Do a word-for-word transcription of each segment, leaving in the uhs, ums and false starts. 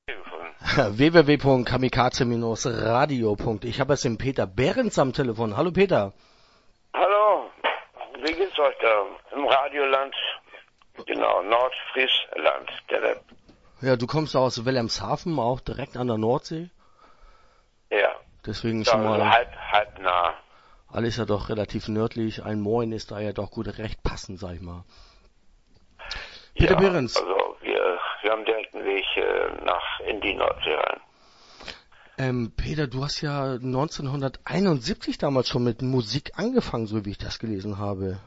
w w w punkt kamikaze radio punkt ich. Ich habe jetzt den Peter Behrens am Telefon. Hallo Peter. Hallo, wie geht's euch da? Im Radioland, genau, Nordfriesland. Der ja, du kommst aus Wilhelmshaven, auch direkt an der Nordsee. Ja. Deswegen da schon mal... Also halb, halb nah. Alles ja doch relativ nördlich. Ein Moin ist da ja doch gut recht passend, sag ich mal. Peter ja, Behrens. Also wir, wir haben direkt einen Weg äh, nach in die Nordsee rein. Ähm, Peter, du hast ja neunzehnhunderteinundsiebzig damals schon mit Musik angefangen, so wie ich das gelesen habe.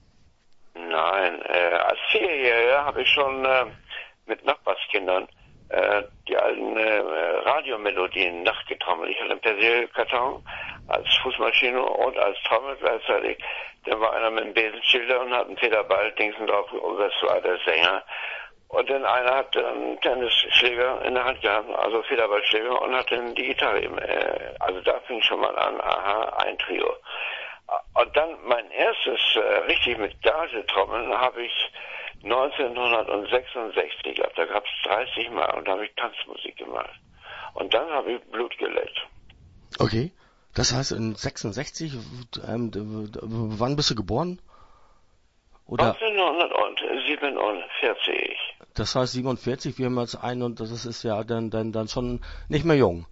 Nein, äh, als Vierjähriger habe ich schon äh, mit Nachbarskindern äh, die alten äh, Radiomelodien nachgetrommelt. Ich hatte einen Persilkarton als Fußmaschine und als Trommel gleichzeitig. Dann war einer mit einem Besenschilder und hat einen Federball-Dingsen drauf, und das war der Sänger. Und dann einer hat einen Tennisschläger in der Hand gehabt, also Federballschläger, und hat dann die Gitarre. Äh, also da fing schon mal an, aha, ein Trio. Und dann mein erstes äh, richtig mit Gagetrommeln habe ich neunzehnhundertsechsundsechzig gehabt. Da gab es dreißig Mal und da habe ich Tanzmusik gemacht. Und dann habe ich Blut geleckt. Okay. Das heißt in sechsundsechzig, ähm, wann bist du geboren? Oder? neunzehnhundertsiebenundvierzig. Das heißt siebenundvierzig, wir haben jetzt ein und das ist ja dann, dann, dann schon nicht mehr jung.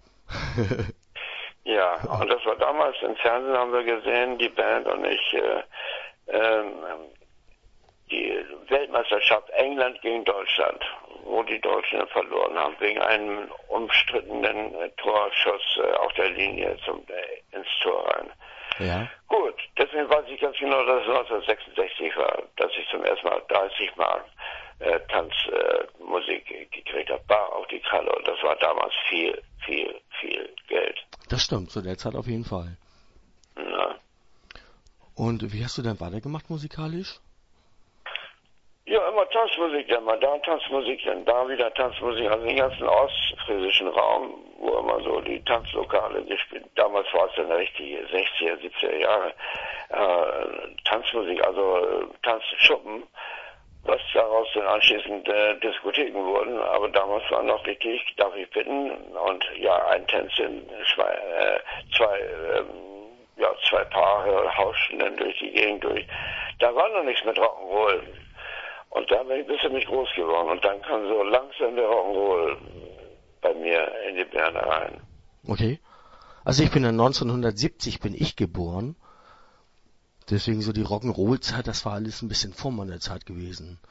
Ja, und das war damals im Fernsehen, haben wir gesehen, die Band und ich, äh, ähm, die Weltmeisterschaft England gegen Deutschland, wo die Deutschen verloren haben, wegen einem umstrittenen äh, Torschuss äh, auf der Linie zum, äh, ins Tor rein. Ja. Gut, deswegen weiß ich ganz genau, dass es neunzehnhundertsechsundsechzig war, dass ich zum ersten Mal dreißig Mal äh, Tanzmusik äh, gekriegt habe, bar auf die Kralle, und das war damals viel, viel, viel Geld. Das stimmt, zu der Zeit auf jeden Fall. Ja. Und wie hast du denn weitergemacht musikalisch? Ja, immer Tanzmusik, dann mal da Tanzmusik, dann da wieder Tanzmusik, also den ganzen ostfriesischen Raum, wo immer so die Tanzlokale gespielt. Damals war es dann richtig sechziger, siebziger Jahre äh, Tanzmusik, also äh, Tanzschuppen, was daraus dann anschließend äh, Diskotheken wurden, aber damals war noch richtig, darf ich bitten, und ja, ein Tänzchen, zwei, äh, zwei, ähm, ja, zwei Paare hauschten dann durch die Gegend durch. Da war noch nichts mit Rock'n'Roll. Und da bin ich ein bisschen mich groß geworden. Und dann kam so langsam der Rock'n'Roll bei mir in die Birne rein. Okay. Also ich bin dann neunzehnhundertsiebzig bin ich geboren. Deswegen so die Rock'n'Roll-Zeit, das war alles ein bisschen vor meiner Zeit gewesen.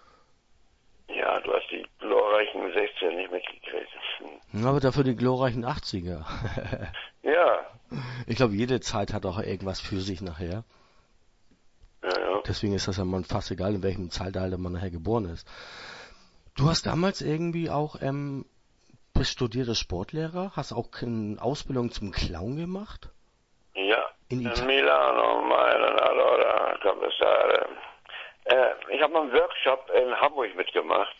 Ja, du hast die glorreichen sechziger nicht mitgekriegt. Hm. Aber dafür die glorreichen achtziger. Ja. Ich glaube, jede Zeit hat auch irgendwas für sich nachher. Ja, ja. Deswegen ist das ja mal fast egal, in welchem Zeitalter man nachher geboren ist. Du hast damals irgendwie auch, ähm, bist studierter Sportlehrer, hast auch eine Ausbildung zum Clown gemacht? Ja, in, in Milano, Mailand, allora, Kommissare. Äh, ich habe einen Workshop in Hamburg mitgemacht.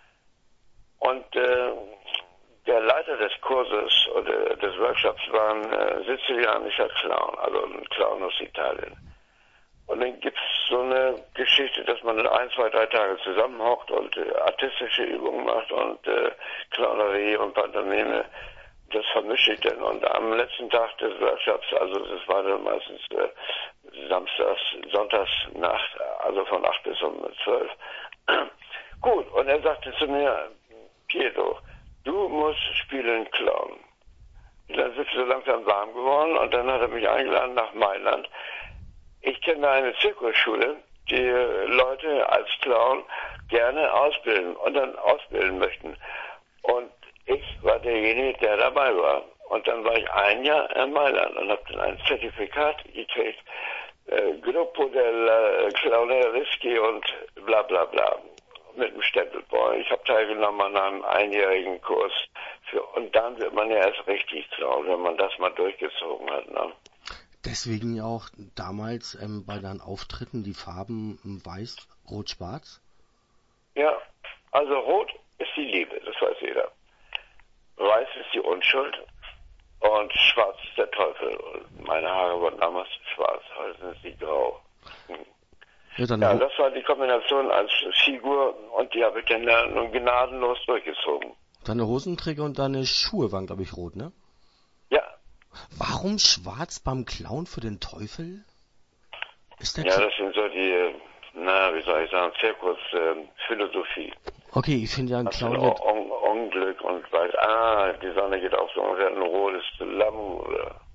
Und äh, der Leiter des Kurses oder des Workshops war ein äh, sizilianischer Clown, also ein Clown aus Italien. Und dann gibt es so eine Geschichte, dass man ein, zwei, drei Tage zusammenhockt und äh, artistische Übungen macht und äh, Clownerie und Pantomime. Das vermische ich dann. Und am letzten Tag des Workshops, also das war dann meistens äh, samstags, sonntagsnacht, also von acht bis um zwölf. Gut, und er sagte zu mir, Pietro, du musst spielen Clown. Und dann sind wir so langsam warm geworden und dann hat er mich eingeladen nach Mailand. Ich kenne eine Zirkusschule, die Leute als Clown gerne ausbilden und dann ausbilden möchten. Und ich war derjenige, der dabei war. Und dann war ich ein Jahr in Mailand und habe dann ein Zertifikat gekriegt, äh, Gruppo del Clownereschi und bla bla bla, mit dem Stempelboy. Ich habe teilgenommen an einem einjährigen Kurs. Für, und dann wird man ja erst richtig Clown, wenn man das mal durchgezogen hat. Ne? Deswegen ja auch damals ähm, bei deinen Auftritten die Farben weiß, rot, schwarz? Ja, also rot ist die Liebe, das weiß jeder. Weiß ist die Unschuld und schwarz ist der Teufel. Und meine Haare waren damals schwarz, heute sind sie grau. Ja, dann ja, das war die Kombination als Figur und die habe ich dann nun gnadenlos durchgezogen. Deine Hosenträger und deine Schuhe waren, glaube ich, rot, ne? Ja. Warum schwarz beim Clown für den Teufel? Ist der Ja, Cl- das sind so die, na, wie soll ich sagen, Zirkusphilosophie. Okay, ich finde ja ein Das ist ein Clown, der, Un Unglück und weiß, ah, die Sonne geht auf so und wird ein rotes Lamm.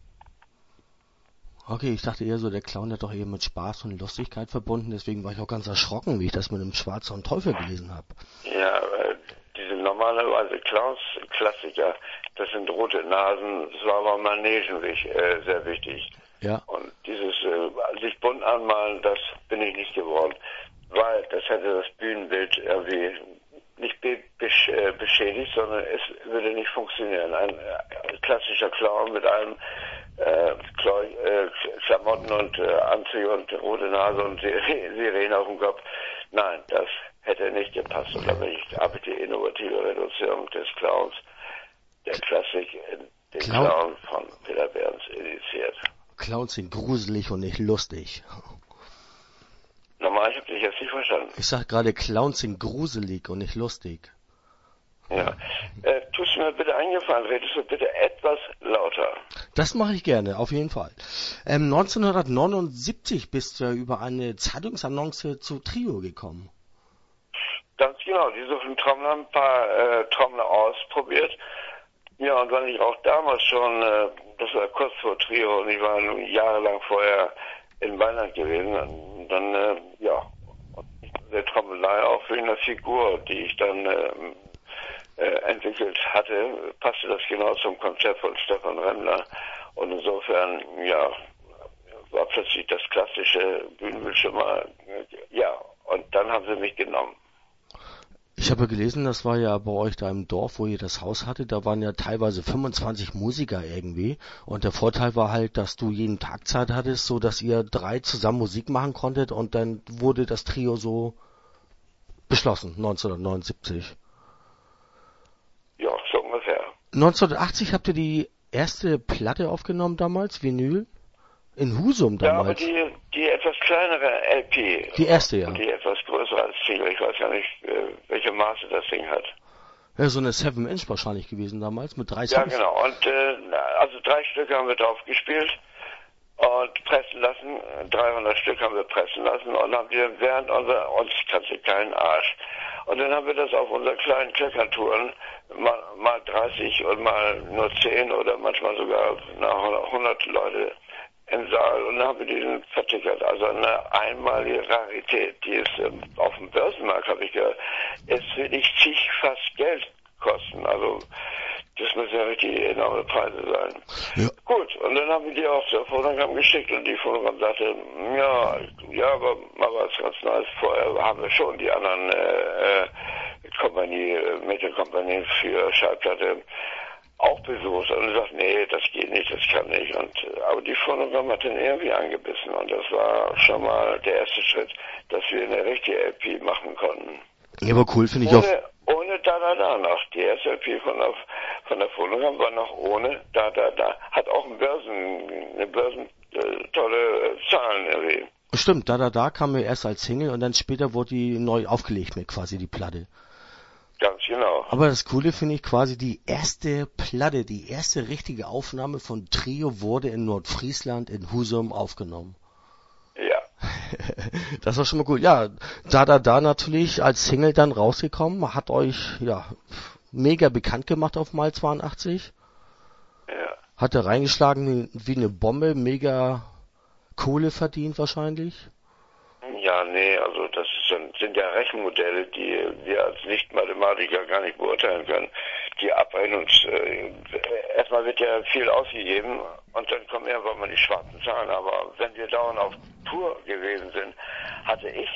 okay, ich dachte eher so, der Clown hat doch eher mit Spaß und Lustigkeit verbunden, deswegen war ich auch ganz erschrocken, wie ich das mit einem Schwarz und Teufel gelesen habe. Ja, äh, diese normalerweise Clowns-Klassiker, das sind rote Nasen, das war aber Manegen äh, sehr wichtig. Ja. Und dieses äh, sich bunt anmalen, das bin ich nicht geworden, weil das hätte das Bühnenbild irgendwie nicht be besch äh, beschädigt, sondern es würde nicht funktionieren. Ein äh, klassischer Clown mit einem äh, Kla äh, Klamotten und äh, Anzug und rote Nase und Sirene auf dem Kopf. Nein, das hätte nicht gepasst. Und da bin ich, habe ich die innovative Reduzierung des Clowns, der Klassik, den Clown, Clown von Peter Behrens initiiert. Clowns sind gruselig und nicht lustig. Nochmal, ich habe dich jetzt nicht verstanden. Ich sag gerade, Clowns sind gruselig und nicht lustig. Ja. Äh, tust du mir bitte eingefallen, redest du bitte etwas lauter. Das mache ich gerne, auf jeden Fall. Ähm, neunzehnhundertneunundsiebzig bist du ja über eine Zeitungsannonce zu Trio gekommen. Ganz genau, die suchen Trommler, ein paar äh, Trommler ausprobiert. Ja, und weil ich auch damals schon, äh, das war kurz vor Trio und ich war jahrelang vorher in Mailand gewesen, dann, dann äh, ja, der Trommelei auch für eine Figur, die ich dann äh, äh, entwickelt hatte, passte das genau zum Konzept von Stefan Remmler. Und insofern, ja, war plötzlich das klassische Bühnenbild schon mal, äh, ja, und dann haben sie mich genommen. Ich habe gelesen, das war ja bei euch da im Dorf, wo ihr das Haus hattet, da waren ja teilweise fünfundzwanzig Musiker irgendwie. Und der Vorteil war halt, dass du jeden Tag Zeit hattest, so dass ihr drei zusammen Musik machen konntet und dann wurde das Trio so beschlossen, neunzehnhundertneunundsiebzig. Ja, so ungefähr. neunzehnhundertachtzig habt ihr die erste Platte aufgenommen damals, Vinyl? In Husum Ja, aber damals. die, die etwas kleinere L P. Die erste, ja. Und die etwas größere als Single. Ich weiß gar nicht, äh, welche Maße das Ding hat. Ja, so eine seven Inch wahrscheinlich gewesen damals, mit drei Ja, Songs. genau. Und äh, also drei Stück haben wir drauf gespielt und pressen lassen. dreihundert Stück haben wir pressen lassen und haben die während unserer, uns kannte keinen Arsch. Und dann haben wir das auf unseren kleinen Kleckertouren mal, mal dreißig und mal nur zehn oder manchmal sogar na, hundert Leute im Saal und dann haben wir diesen vertickert. Also eine einmalige Rarität, die ist ähm, auf dem Börsenmarkt, habe ich gehört, es will nicht zigfach Geld kosten. Also das müssen ja richtig enorme Preise sein. Ja. Gut, und dann haben wir die auch zur Phonogramm geschickt und die Phonogramm sagte, ja, ja, aber mal was ganz Neues. Vorher haben wir schon die anderen äh, äh, Kompanie, Medienkompanien für Schallplatte auch besucht und sagt, nee, das geht nicht, das kann nicht. Und aber die Phonogramm hat dann irgendwie angebissen und das war schon mal der erste Schritt, dass wir eine richtige L P machen konnten. Ja, aber cool finde ich auch. Ohne, ohne da da da noch. Die erste L P von der von der Phonogramm war noch ohne da da da. Hat auch ein Börsen, eine Börsen äh, tolle äh, Zahlen irgendwie. Stimmt, da da da kam mir erst als Single und dann später wurde die neu aufgelegt mit quasi die Platte. Ganz genau. Aber das Coole finde ich quasi die erste Platte, die erste richtige Aufnahme von Trio wurde in Nordfriesland in Husum aufgenommen. Ja. Das war schon mal gut. Ja, da da da natürlich als Single dann rausgekommen, hat euch ja mega bekannt gemacht auf Mai zweiundachtzig. Ja. Hat er reingeschlagen wie eine Bombe, mega Kohle verdient wahrscheinlich. Ja, nee, also das sind, sind ja Rechenmodelle, die wir als Nicht-Mathematiker gar nicht beurteilen können. Die Abrechnungs... Äh, erstmal wird ja viel ausgegeben und dann kommen irgendwann mal die schwarzen Zahlen. Aber wenn wir dauernd auf Tour gewesen sind, hatte ich,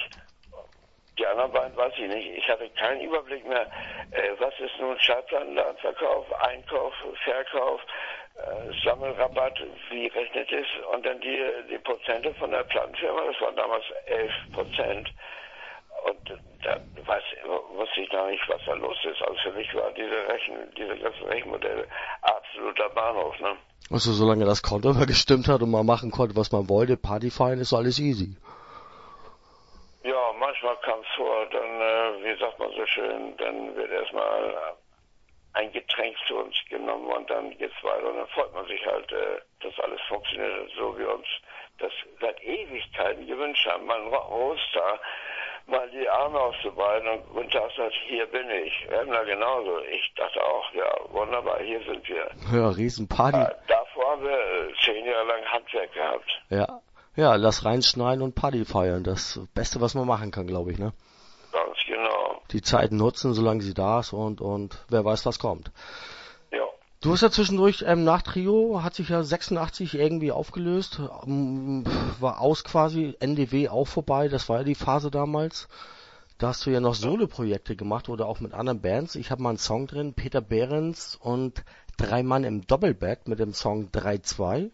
die anderen beiden weiß ich nicht, ich hatte keinen Überblick mehr, äh, was ist nun Schallplattenverkauf, Einkauf, Verkauf, äh, Sammelrabatt, wie rechnet es? Und dann die, die Prozente von der Plattenfirma, das waren damals elf Prozent. Und da weiß, wusste ich gar nicht, was da los ist. Also für mich war diese Rechen, diese ganzen Rechenmodelle absoluter Bahnhof, ne? Also solange das Konto immer gestimmt hat und man machen konnte, was man wollte, Party feiern, ist alles easy. Ja, manchmal kam es vor, dann, äh, wie sagt man so schön, dann wird erstmal ein Getränk zu uns genommen und dann geht's weiter. Und dann freut man sich halt, äh, dass alles funktioniert, so wie wir uns das seit Ewigkeiten gewünscht haben. Man Roster, mal die Arme auszubreiten und Günther sagt, hier bin ich. Erna genauso. Ich dachte auch, ja, wunderbar, hier sind wir. Ja, Riesenparty. Äh, davor haben wir äh, zehn Jahre lang Handwerk gehabt. Ja, ja, lass reinschneiden und Party feiern. Das Beste, was man machen kann, glaube ich, ne? Ganz genau. Die Zeit nutzen, solange sie da ist und, und wer weiß, was kommt. Ja. Du hast ja zwischendurch, ähm, nach Trio, hat sich ja sechsundachtzig irgendwie aufgelöst, ähm, war aus quasi, N D W auch vorbei, das war ja die Phase damals. Da hast du ja noch Solo-Projekte gemacht oder auch mit anderen Bands. Ich habe mal einen Song drin, Peter Behrens und drei Mann im Doppelbett mit dem Song drei zwei.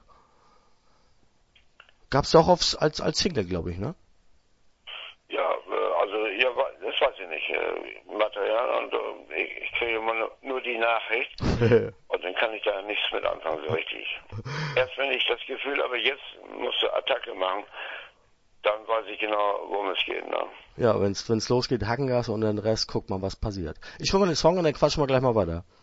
Gab's auch aufs, als, als Single, glaube ich, ne? Ja, äh, also ja, das weiß ich nicht. Äh, Material und äh, ich, ich kriege immer nur, nur die Nachricht und dann kann ich da nichts mit anfangen, so richtig. Erst wenn ich das Gefühl habe, jetzt musst du Attacke machen, dann weiß ich genau, worum es geht. Ne? Ja, wenn's, wenn's losgeht, Hackengas und den Rest guckt man, was passiert. Ich hol mal den Song und dann quatschen wir gleich mal weiter.